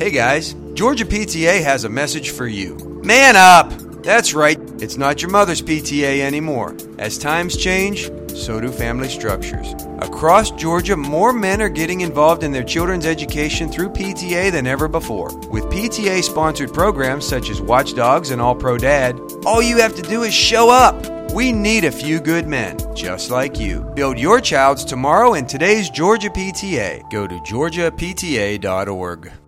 Hey guys, Georgia PTA has a message for you. Man up! That's right, it's not your mother's PTA anymore. As times change, so do family structures. Across Georgia, more men are getting involved in their children's education through PTA than ever before. With PTA-sponsored programs such as Watchdogs and All Pro Dad, all you have to do is show up. We need a few good men, just like you. Build your child's tomorrow in today's Georgia PTA. Go to georgiapta.org.